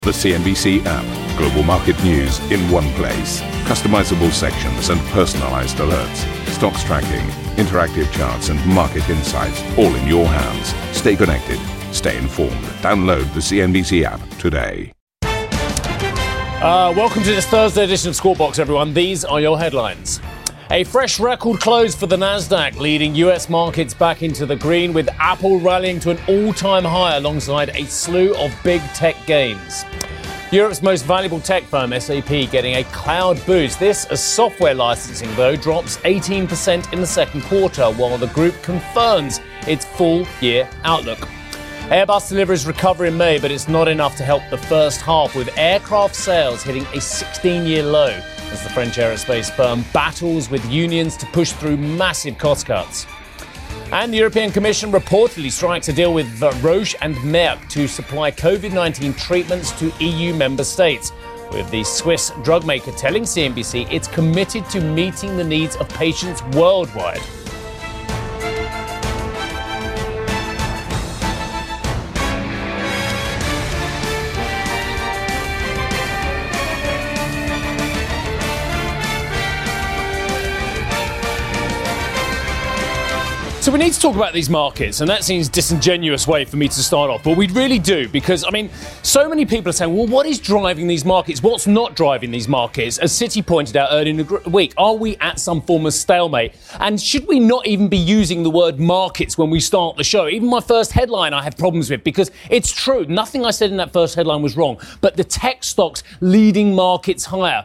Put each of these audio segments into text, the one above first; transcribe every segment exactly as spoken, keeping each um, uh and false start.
The C N B C app. Global market news in one place. Customizable sections and personalized alerts. Stocks tracking, interactive charts and market insights all in your hands. Stay connected. Stay informed. Download the C N B C app today. Uh, welcome to this Thursday edition of Squawk Box, everyone. These are your headlines. A fresh record close for the Nasdaq, leading U S markets back into the green, with Apple rallying to an all-time high alongside a slew of big tech gains. Europe's most valuable tech firm, S A P, getting a cloud boost. This as software licensing, though, drops eighteen percent in the second quarter, while the group confirms its full-year outlook. Airbus deliveries recover in May, but it's not enough to help the first half, with aircraft sales hitting a sixteen-year low as the French aerospace firm battles with unions to push through massive cost cuts. And the European Commission reportedly strikes a deal with Roche and Merck to supply COVID nineteen treatments to E U member states, with the Swiss drug maker telling C N B C it's committed to meeting the needs of patients worldwide. So we need to talk about these markets, and that seems a disingenuous way for me to start off, but we really do, because, I mean, so many people are saying, well, what is driving these markets? What's not driving these markets? As Citi pointed out earlier in the week, are we at some form of stalemate? And should we not even be using the word markets when we start the show? Even my first headline I have problems with, because it's true. Nothing I said in that first headline was wrong, but the tech stocks leading markets higher.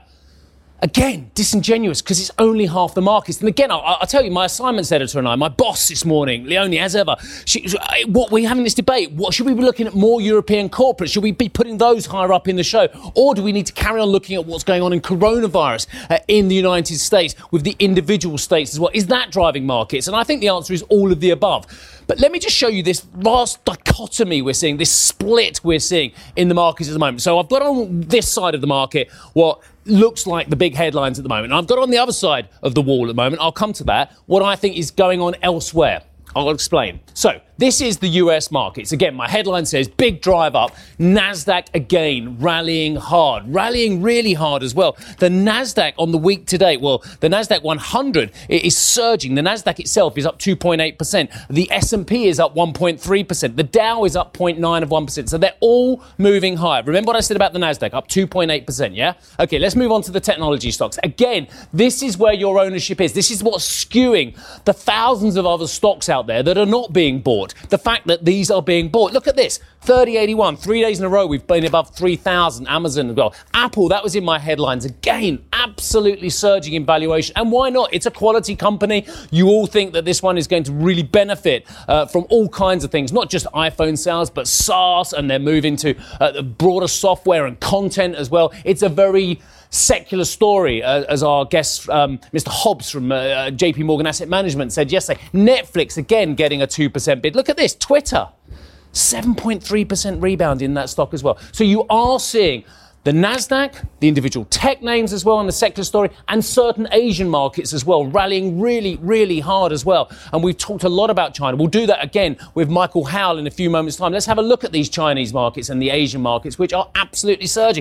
Again, disingenuous, because it's only half the markets. And again, I'll, I'll tell you, my assignments editor and I, my boss this morning, Leonie, as ever, she, what we're having this debate. What should we be looking at more European corporates? Should we be putting those higher up in the show? Or do we need to carry on looking at what's going on in coronavirus uh, in the United States with the individual states as well? Is that driving markets? And I think the answer is all of the above. But let me just show you this vast dichotomy we're seeing, this split we're seeing in the markets at the moment. So I've got on this side of the market what looks like the big headlines at the moment. And I've got on the other side of the wall at the moment, I'll come to that, what I think is going on elsewhere. I'll explain. So this is the U S markets. Again, my headline says big drive up. Nasdaq again rallying hard, rallying really hard as well. The Nasdaq on the week today, well, the Nasdaq one hundred is surging. The Nasdaq itself is up two point eight percent. The S and P is up one point three percent. The Dow is up zero point nine of one percent. So they're all moving higher. Remember what I said about the Nasdaq, up two point eight percent, yeah? Okay, let's move on to the technology stocks. Again, this is where your ownership is. This is what's skewing the thousands of other stocks out there that are not being bought. The fact that these are being bought. Look at this, thirty eighty-one, three days in a row we've been above three thousand. Amazon as well. Apple, that was in my headlines. Again, absolutely surging in valuation. And why not? It's a quality company. You all think that this one is going to really benefit uh, from all kinds of things, not just iPhone sales, but SaaS, and they're moving to uh, the broader software and content as well. It's a very secular story, uh, as our guest, um, Mister Hobbs from uh, J P Morgan Asset Management said yesterday. Netflix, again, getting a two percent bid. Look at this, Twitter, seven point three percent rebound in that stock as well. So you are seeing the Nasdaq, the individual tech names as well, and the secular story, and certain Asian markets as well, rallying really, really hard as well. And we've talked a lot about China. We'll do that again with Michael Howell in a few moments' time. Let's have a look at these Chinese markets and the Asian markets, which are absolutely surging.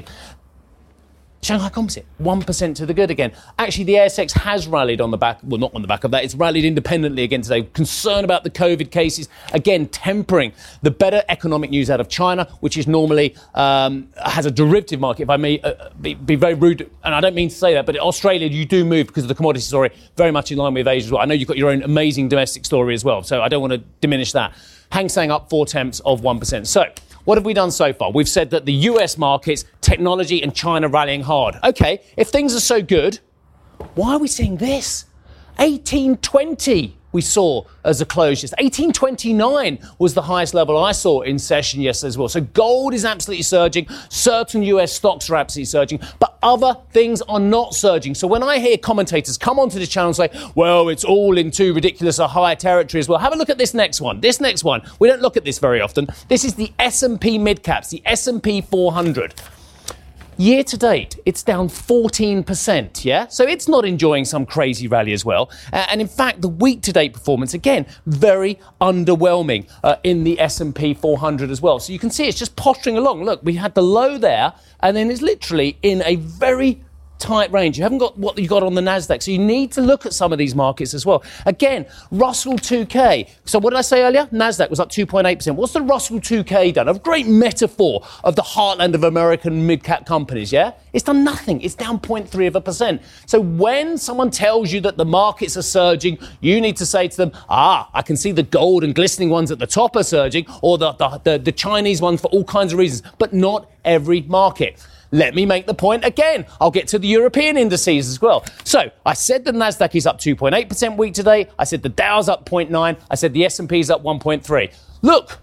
Shanghai Composite, one percent to the good again. Actually, the A S X has rallied on the back, well, not on the back of that, it's rallied independently again today. Concern about the COVID cases, again, tempering the better economic news out of China, which is normally, um, has a derivative market, if I may uh, be, be very rude, and I don't mean to say that, but Australia, you do move because of the commodity story, very much in line with Asia as well. I know you've got your own amazing domestic story as well, so I don't want to diminish that. Hang Seng up four tenths of one percent. So, what have we done so far? We've said that the U S markets, technology and China rallying hard. Okay, if things are so good, why are we seeing this? eighteen twenty we saw as a close yesterday. eighteen twenty-nine was the highest level I saw in session yesterday as well. So gold is absolutely surging. Certain U S stocks are absolutely surging, but other things are not surging. So when I hear commentators come onto the channel and say, well, it's all in too ridiculous a high territory as well, have a look at this next one. This next one, we don't look at this very often. This is the S and P mid-caps, the S and P four hundred. Year to date, it's down fourteen percent, yeah? So it's not enjoying some crazy rally as well. Uh, and in fact, the week to date performance, again, very underwhelming uh, in the S and P four hundred as well. So you can see it's just posturing along. Look, we had the low there, and then it's literally in a very tight range. You haven't got what you got on the Nasdaq, so you need to look at some of these markets as well. Again, Russell two K. So what did I say earlier? Nasdaq was up two point eight percent. What's the Russell two K done? A great metaphor of the heartland of American mid-cap companies, yeah? It's done nothing. It's down zero point three of a percent. So when someone tells you that the markets are surging, you need to say to them, ah, I can see the gold and glistening ones at the top are surging, or the, the, the, the Chinese ones for all kinds of reasons, but not every market. Let me make the point again. I'll get to the European indices as well. So I said the Nasdaq is up two point eight percent week today. I said the Dow's up zero point nine. I said the S and P's up one point three. Look.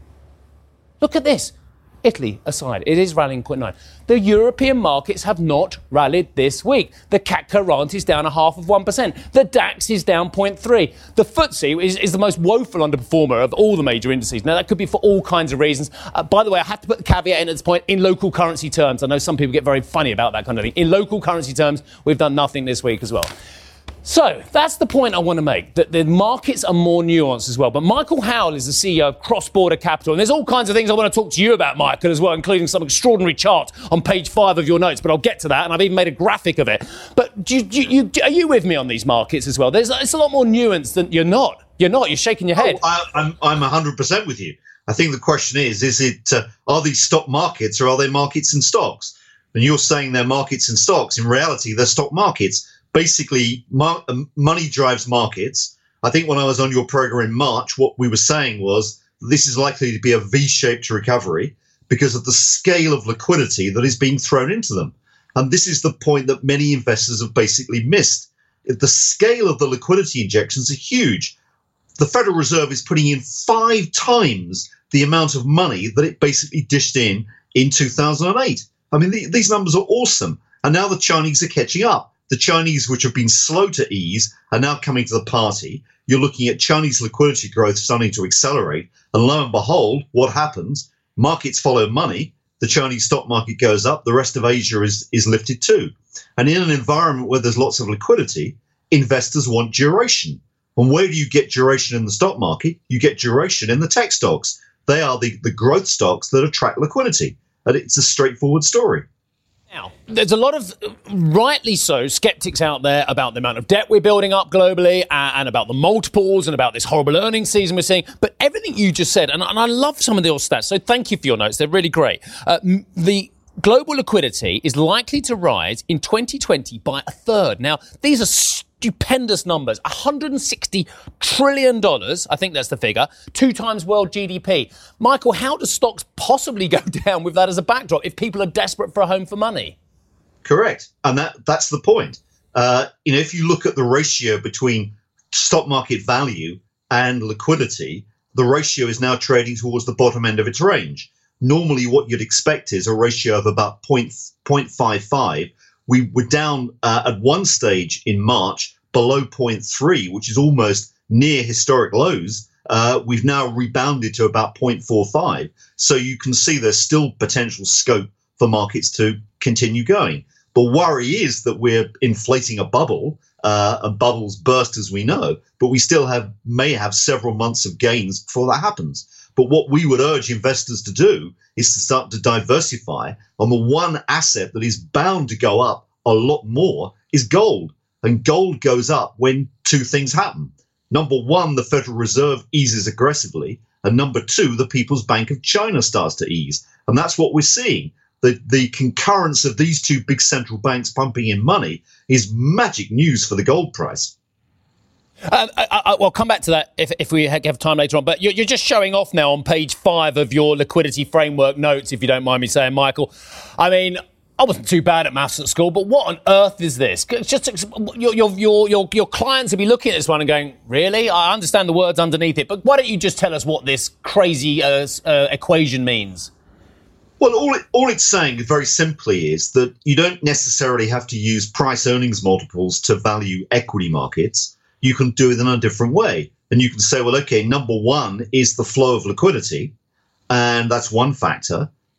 Look at this. Italy aside, it is rallying zero point nine. The European markets have not rallied this week. The C A C quarante is down a half of one percent. The DAX is down zero point three. The F T S E is, is the most woeful underperformer of all the major indices. Now, that could be for all kinds of reasons. Uh, by the way, I have to put the caveat in at this point, in local currency terms. I know some people get very funny about that kind of thing. In local currency terms, we've done nothing this week as well. So that's the point I want to make, that the markets are more nuanced as well. But Michael Howell is the C E O of Cross Border Capital. And there's all kinds of things I want to talk to you about, Michael, as well, including some extraordinary chart on page five of your notes. But I'll get to that, and I've even made a graphic of it. But do you, do you, are you with me on these markets as well? There's It's a lot more nuanced than you're not. You're not. You're shaking your head. Oh, I, I'm, I'm one hundred percent with you. I think the question is, is it, uh, are these stock markets or are they markets and stocks? And you're saying they're markets and stocks. In reality, they're stock markets. Basically, mar- money drives markets. I think when I was on your program in March, what we were saying was this is likely to be a V-shaped recovery because of the scale of liquidity that is being thrown into them. And this is the point that many investors have basically missed. The scale of the liquidity injections are huge. The Federal Reserve is putting in five times the amount of money that it basically dished in in two thousand eight. I mean, the, these numbers are awesome. And now the Chinese are catching up. The Chinese, which have been slow to ease, are now coming to the party. You're looking at Chinese liquidity growth starting to accelerate. And lo and behold, what happens? Markets follow money. The Chinese stock market goes up. The rest of Asia is, is lifted too. And in an environment where there's lots of liquidity, investors want duration. And where do you get duration in the stock market? You get duration in the tech stocks. They are the, the growth stocks that attract liquidity. And it's a straightforward story. Now, there's a lot of, rightly so, skeptics out there about the amount of debt we're building up globally and, and about the multiples and about this horrible earnings season we're seeing. But everything you just said, and, and I love some of your stats, so thank you for your notes. They're really great. Uh, the global liquidity is likely to rise in twenty twenty by a third. Now, these are stupendous numbers. one hundred sixty trillion dollars, I think that's the figure, two times world G D P. Michael, how do stocks possibly go down with that as a backdrop if people are desperate for a home for money? Correct. And that that's the point. Uh, you know, if you look at the ratio between stock market value and liquidity, the ratio is now trading towards the bottom end of its range. Normally, what you'd expect is a ratio of about zero point five five. We were down uh, at one stage in March below zero point three, which is almost near historic lows. Uh, we've now rebounded to about zero point four five. So you can see there's still potential scope for markets to continue going. The worry is that we're inflating a bubble, uh, and bubbles burst, as we know, but we still have may have several months of gains before that happens. But what we would urge investors to do is to start to diversify. On the one asset that is bound to go up a lot more is gold. And gold goes up when two things happen. Number one, the Federal Reserve eases aggressively. And number two, the People's Bank of China starts to ease. And that's what we're seeing. The, the concurrence of these two big central banks pumping in money is magic news for the gold price. Um, I, I, we'll come back to that if, if we have time later on. But you're, you're just showing off now on page five of your liquidity framework notes, if you don't mind me saying, Michael. I mean, I wasn't too bad at maths at school, but what on earth is this? Just your your your your, your clients will be looking at this one and going, really? I understand the words underneath it, but why don't you just tell us what this crazy uh, uh, equation means? Well, all it, all it's saying very simply is that you don't necessarily have to use price earnings multiples to value equity markets. You can do it in a different way. And you can say, well, OK, number one is the flow of liquidity. And that's one factor.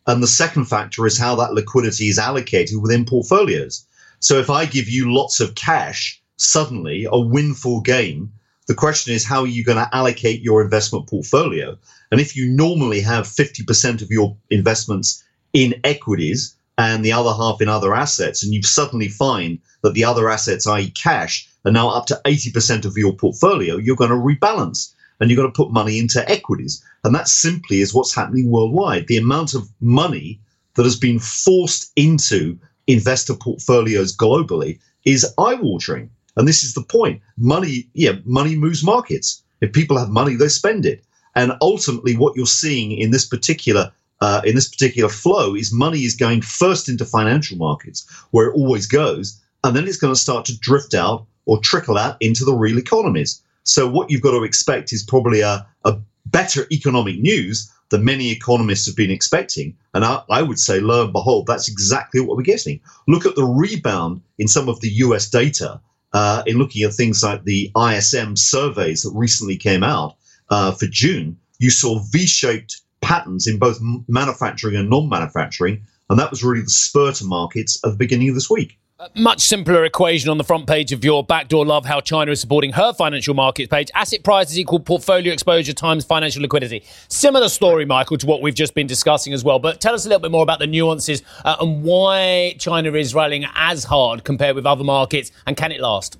And the second factor is how that liquidity is allocated within portfolios. So if I give you lots of cash, suddenly a windfall gain, the question is, how are you going to allocate your investment portfolio? And if you normally have fifty percent of your investments in equities and the other half in other assets, and you suddenly find that the other assets, that is cash, are now up to eighty percent of your portfolio, you're going to rebalance and you're going to put money into equities. And that simply is what's happening worldwide. The amount of money that has been forced into investor portfolios globally is eye-watering. And this is the point. Money, yeah, money moves markets. If people have money, they spend it. And ultimately, what you're seeing in this particular uh, in this particular flow is money is going first into financial markets, where it always goes, and then it's going to start to drift out or trickle out into the real economies. So what you've got to expect is probably a, a better economic news than many economists have been expecting. And I, I would say, lo and behold, that's exactly what we're getting. Look at the rebound in some of the U S data, uh, in looking at things like the I S M surveys that recently came out uh, for June. You saw V-shaped patterns in both manufacturing and non-manufacturing, and that was really the spur to markets at the beginning of this week. Much simpler equation on the front page of your Backdoor Love How China is Supporting Her Financial Markets page. Asset prices equal portfolio exposure times financial liquidity. Similar story, Michael, to what we've just been discussing as well. But tell us a little bit more about the nuances uh, and why China is rallying as hard compared with other markets, and can it last?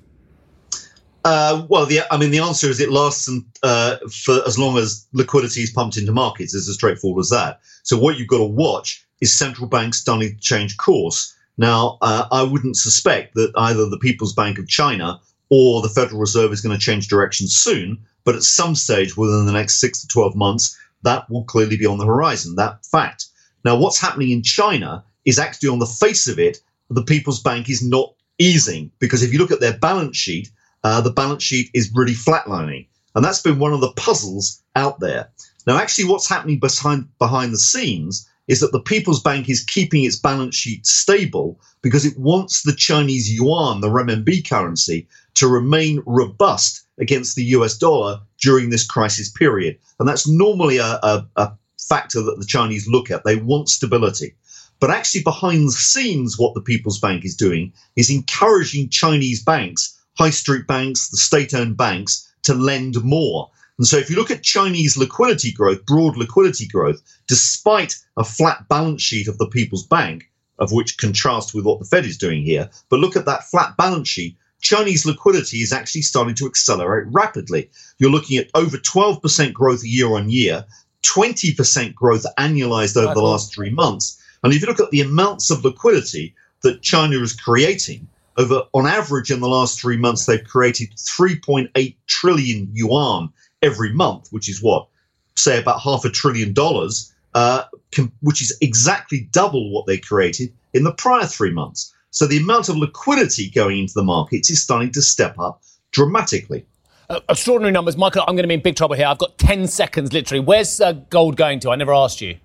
Uh, well, the, I mean, the answer is it lasts uh, for as long as liquidity is pumped into markets. It's as straightforward as that. So what you've got to watch is central banks starting to change course. Now, uh, I wouldn't suspect that either the People's Bank of China or the Federal Reserve is going to change direction soon, but at some stage within the next six to twelve months, that will clearly be on the horizon, that fact. Now, what's happening in China is actually, on the face of it, the People's Bank is not easing, because if you look at their balance sheet, uh, the balance sheet is really flatlining. And that's been one of the puzzles out there. Now, actually, what's happening behind, behind the scenes is that the People's Bank is keeping its balance sheet stable because it wants the Chinese yuan, the renminbi currency, to remain robust against the U S dollar during this crisis period. And that's normally a, a, a factor that the Chinese look at. They want stability. But actually, behind the scenes, what the People's Bank is doing is encouraging Chinese banks, high street banks, the state-owned banks, to lend more. And so if you look at Chinese liquidity growth, broad liquidity growth, despite a flat balance sheet of the People's Bank, of which contrasts with what the Fed is doing here, but look at that flat balance sheet, Chinese liquidity is actually starting to accelerate rapidly. You're looking at over twelve percent growth year on year, twenty percent growth annualized over the last three months. And if you look at the amounts of liquidity that China is creating, over on average in the last three months, they've created three point eight trillion yuan every month, which is what, say about half a trillion dollars, uh, com- which is exactly double what they created in the prior three months. So the amount of liquidity going into the markets is starting to step up dramatically. Uh, extraordinary numbers. Michael, I'm going to be in big trouble here. I've got ten seconds, literally. Where's uh, gold going to? I never asked you.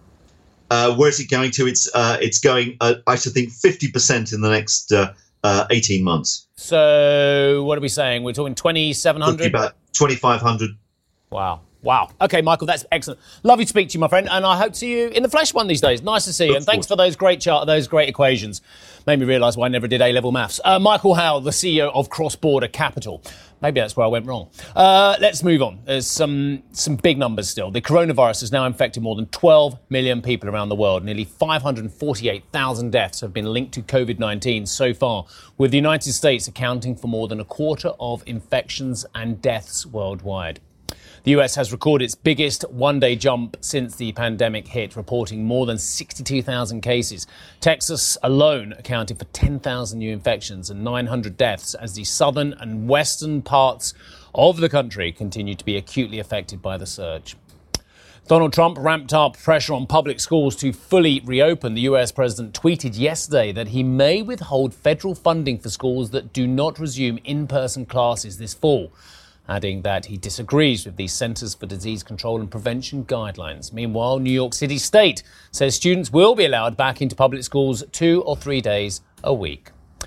Uh, where's it going to? It's uh, it's going, uh, I should think, fifty percent in the next uh, uh, eighteen months. So what are we saying? We're talking twenty-seven hundred? About twenty-five hundred. Wow. Wow. Okay, Michael, that's excellent. Lovely to speak to you, my friend, and I hope to see you in the flesh one these days. Nice to see you, and thanks for those great chart, those great equations. Made me realise why I never did A-level maths. Uh, Michael Howell, the C E O of Cross Border Capital. Maybe that's where I went wrong. Uh, let's move on. There's some some big numbers still. The coronavirus has now infected more than twelve million people around the world. Nearly five hundred forty-eight thousand deaths have been linked to covid nineteen so far, with the United States accounting for more than a quarter of infections and deaths worldwide. The U S has recorded its biggest one-day jump since the pandemic hit, reporting more than sixty-two thousand cases. Texas alone accounted for ten thousand new infections and nine hundred deaths as the southern and western parts of the country continue to be acutely affected by the surge. Donald Trump ramped up pressure on public schools to fully reopen. The U S president tweeted yesterday that he may withhold federal funding for schools that do not resume in-person classes this fall, adding that he disagrees with the Centers for Disease Control and Prevention guidelines. Meanwhile, New York City State says students will be allowed back into public schools two or three days a week.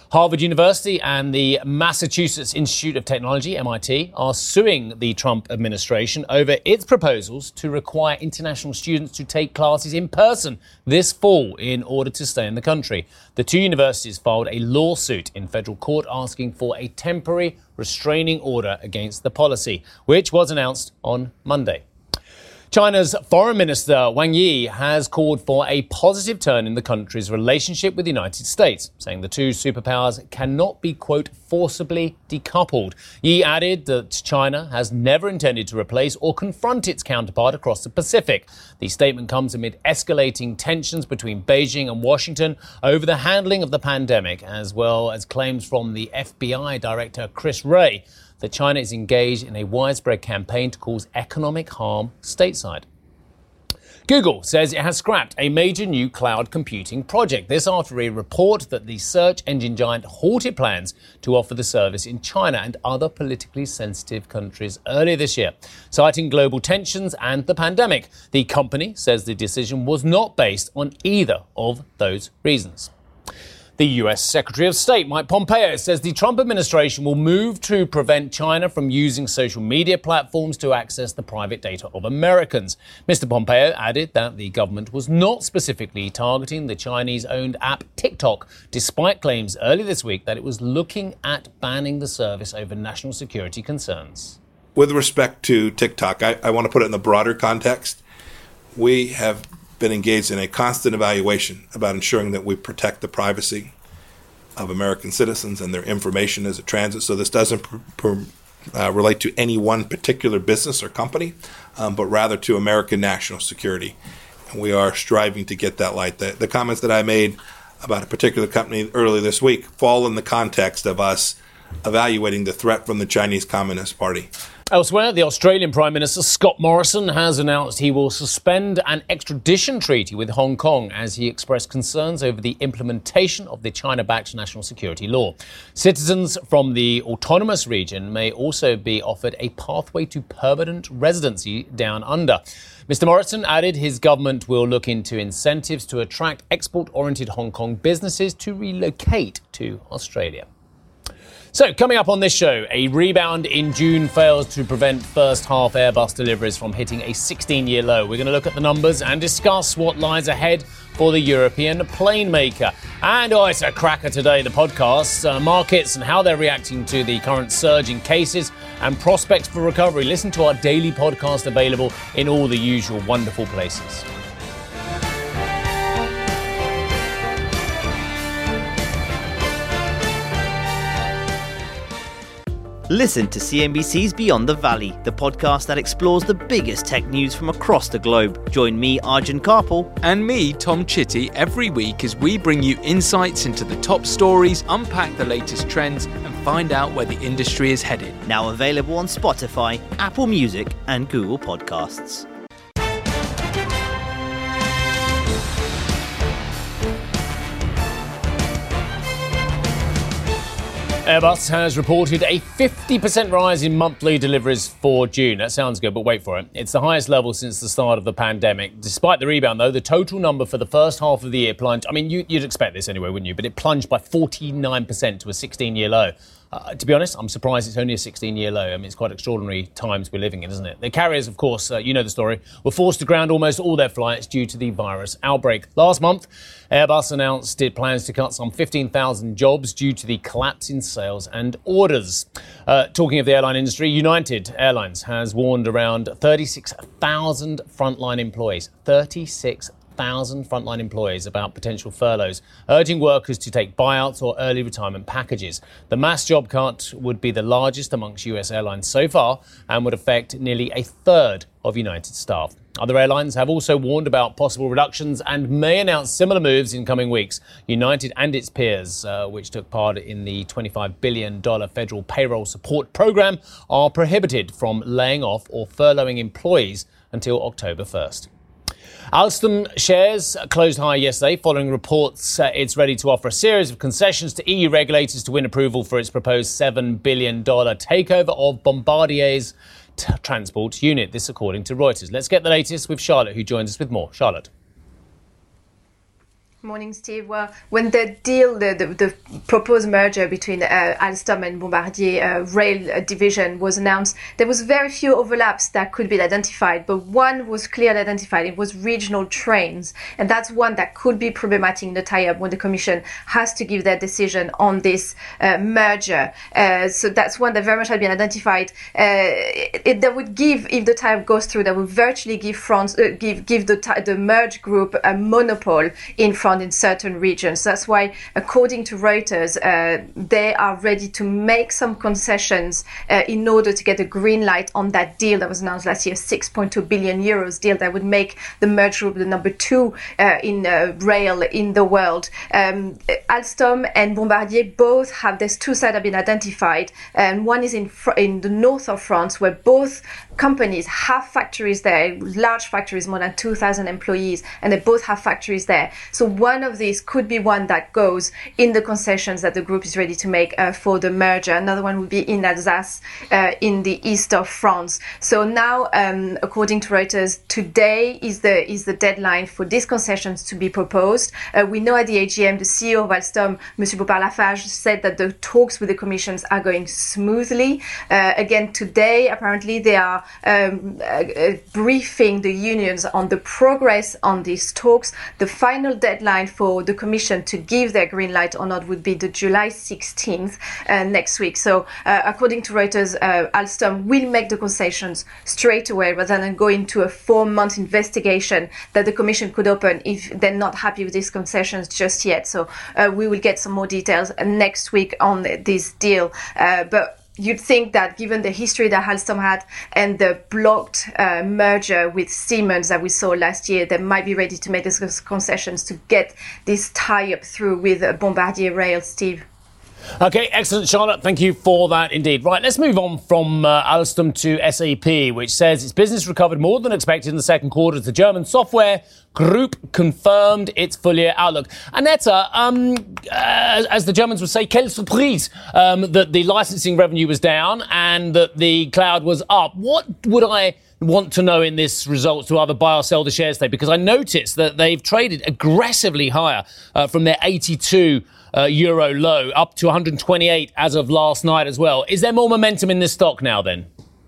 Harvard University and the Massachusetts Institute of Technology, M I T, are suing the Trump administration over its proposals to require international students to take classes in person this fall in order to stay in the country. The two universities filed a lawsuit in federal court asking for a temporary restraining order against the policy, which was announced on Monday. China's Foreign Minister Wang Yi has called for a positive turn in the country's relationship with the United States, saying the two superpowers cannot be, quote, forcibly decoupled. Yi added that China has never intended to replace or confront its counterpart across the Pacific. The statement comes amid escalating tensions between Beijing and Washington over the handling of the pandemic, as well as claims from the F B I Director Chris Wray that China is engaged in a widespread campaign to cause economic harm stateside. Google says it has scrapped a major new cloud computing project. This after a report that the search engine giant halted plans to offer the service in China and other politically sensitive countries earlier this year, citing global tensions and the pandemic. The company says the decision was not based on either of those reasons. The U S Secretary of State, Mike Pompeo, says the Trump administration will move to prevent China from using social media platforms to access the private data of Americans. Mister Pompeo added that the government was not specifically targeting the Chinese-owned app TikTok, despite claims earlier this week that it was looking at banning the service over national security concerns. With respect to TikTok, I, I want to put it in the broader context. We have been engaged in a constant evaluation about ensuring that we protect the privacy of American citizens and their information as it transits. So this doesn't pr- pr- uh, relate to any one particular business or company, um, but rather to American national security. And we are striving to get that light. The, the comments that I made about a particular company earlier this week fall in the context of us evaluating the threat from the Chinese Communist Party. Elsewhere, the Australian Prime Minister Scott Morrison has announced he will suspend an extradition treaty with Hong Kong as he expressed concerns over the implementation of the China-backed national security law. Citizens from the autonomous region may also be offered a pathway to permanent residency down under. Mister Morrison added his government will look into incentives to attract export-oriented Hong Kong businesses to relocate to Australia. So, coming up on this show, a rebound in June fails to prevent first-half Airbus deliveries from hitting a sixteen-year low. We're going to look at the numbers and discuss what lies ahead for the European plane maker. And, oh, it's a cracker today, the podcast, uh, markets and how they're reacting to the current surge in cases and prospects for recovery. Listen to our daily podcast available in all the usual wonderful places. Listen to C N B C's Beyond the Valley, the podcast that explores the biggest tech news from across the globe. Join me, Arjun Karpal. And me, Tom Chitty, every week as we bring you insights into the top stories, unpack the latest trends, and find out where the industry is headed. Now available on Spotify, Apple Music, and Google Podcasts. Airbus has reported a fifty percent rise in monthly deliveries for June. That sounds good, but wait for it. It's the highest level since the start of the pandemic. Despite the rebound, though, the total number for the first half of the year plunged. I mean, you, you'd expect this anyway, wouldn't you? But it plunged by forty-nine percent to a sixteen-year low. Uh, to be honest, I'm surprised it's only a sixteen-year low. I mean, it's quite extraordinary times we're living in, isn't it? The carriers, of course, uh, you know the story, were forced to ground almost all their flights due to the virus outbreak. Last month, Airbus announced it plans to cut some fifteen thousand jobs due to the collapse in sales and orders. Uh, talking of the airline industry, United Airlines has warned around thirty-six thousand frontline employees. thirty-six thousand frontline employees about potential furloughs, urging workers to take buyouts or early retirement packages. The mass job cut would be the largest amongst U S airlines so far and would affect nearly a third of United staff. Other airlines have also warned about possible reductions and may announce similar moves in coming weeks. United and its peers, uh, which took part in the twenty-five billion dollars federal payroll support program, are prohibited from laying off or furloughing employees until October first. Alstom shares closed higher yesterday following reports uh, it's ready to offer a series of concessions to E U regulators to win approval for its proposed seven billion dollars takeover of Bombardier's t- transport unit. This according to Reuters. Let's get the latest with Charlotte, who joins us with more. Charlotte. Morning, Steve. Well, when the deal, the, the, the proposed merger between uh, Alstom and Bombardier uh, rail uh, division was announced, there was very few overlaps that could be identified, but one was clearly identified. It was regional trains, and that's one that could be problematic in the tie-up when the Commission has to give their decision on this uh, merger. Uh, so that's one that very much had been identified. Uh, it, that would give, if the tie-up goes through, that would virtually give France, uh, give give the the merged group a monopoly in France in certain regions. That's why, according to Reuters, uh, they are ready to make some concessions uh, in order to get a green light on that deal that was announced last year, six point two billion euros deal that would make the merged group the number two uh, in uh, rail in the world. Um, Alstom and Bombardier both have, there's two sites have been identified, and one is in fr- in the north of France, where both companies have factories there, large factories, more than two thousand employees, and they both have factories there. So one of these could be one that goes in the concessions that the group is ready to make uh, for the merger. Another one would be in Alsace, uh, in the east of France. So now, um, according to Reuters, today is the is the deadline for these concessions to be proposed. Uh, we know at the A G M, the C E O of Alstom, Monsieur Bompard-Lafage, said that the talks with the commissions are going smoothly. Uh, again, today, apparently, they are um, uh, uh, briefing the unions on the progress on these talks. The final deadline for the Commission to give their green light or not would be the July sixteenth uh, next week. So, uh, according to Reuters, uh, Alstom will make the concessions straight away rather than go into a four-month investigation that the Commission could open if they're not happy with these concessions just yet. So, uh, we will get some more details next week on this deal. Uh, but you'd think that given the history that Alstom had and the blocked uh, merger with Siemens that we saw last year, they might be ready to make these concessions to get this tie-up through with uh, Bombardier Rail, Steve. OK, excellent, Charlotte. Thank you for that indeed. Right, let's move on from uh, Alstom to S A P, which says its business recovered more than expected in the second quarter. The German software group confirmed its full-year outlook. Annetta, um, uh, as the Germans would say, quelle surprise, um, that the licensing revenue was down and that the cloud was up. What would I want to know in this results to either buy or sell the shares today? Because I noticed that they've traded aggressively higher uh, from their eighty-two uh, euro low up to one hundred twenty-eight as of last night as well. Is there more momentum in this stock now then?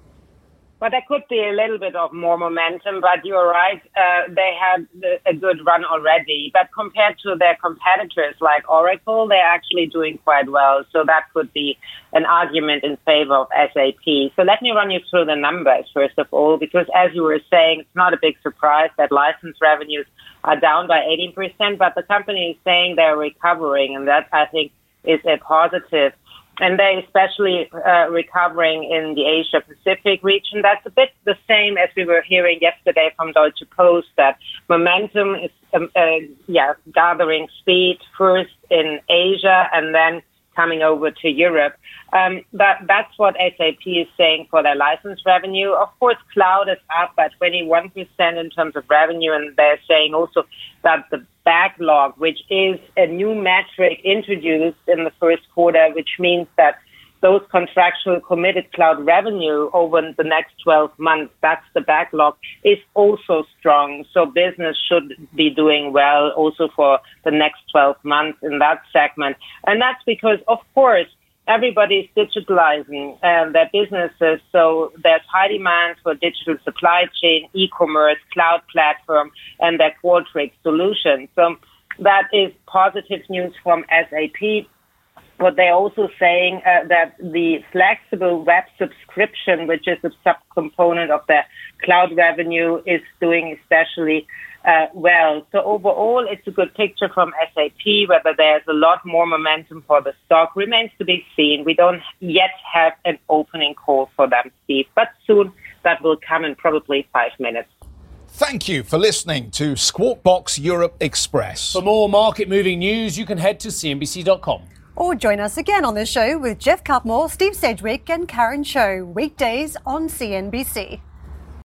But there could be a little bit of more momentum, but you're right, uh, they had a good run already. But compared to their competitors like Oracle, they're actually doing quite well. So that could be an argument in favor of S A P. So let me run you through the numbers, first of all, because as you were saying, it's not a big surprise that license revenues are down by eighteen percent, but the company is saying they're recovering, and that, I think, is a positive. And they're especially uh, recovering in the Asia-Pacific region. That's a bit the same as we were hearing yesterday from Deutsche Post, that momentum is um, uh, yeah, gathering speed first in Asia and then coming over to Europe. Um, that, that's what S A P is saying for their license revenue. Of course, cloud is up by twenty-one percent in terms of revenue, and they're saying also that the backlog, which is a new metric introduced in the first quarter, which means that those contractual committed cloud revenue over the next twelve months, that's the backlog, is also strong. So business should be doing well also for the next twelve months in that segment. And that's because, of course, everybody's digitalizing uh, their businesses. So there's high demand for digital supply chain, e-commerce, cloud platform, and their Qualtrics solution. So that is positive news from S A P. But they're also saying uh, that the flexible web subscription, which is a subcomponent of their cloud revenue, is doing especially uh, well. So overall, it's a good picture from S A P. Whether there's a lot more momentum for the stock remains to be seen. We don't yet have an opening call for them, Steve, but soon that will come in probably five minutes. Thank you for listening to Squawk Box Europe Express. For more market-moving news, you can head to C N B C dot com. Or join us again on the show with Jeff Cutmore, Steve Sedgwick and Karen Cho, weekdays on C N B C.